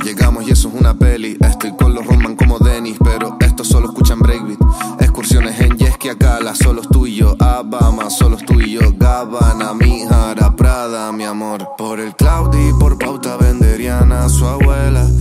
llegamos y eso es una peli. Estoy con los Roman como Dennis, pero estos solo escuchan breakbeat. Excursiones en jet ski a Cala, solo tú y yo. Abama, solo tú y yo. Gabbana, Mijara, Prada, mi amor. Por el Claudi, por pauta venderiana, su abuela.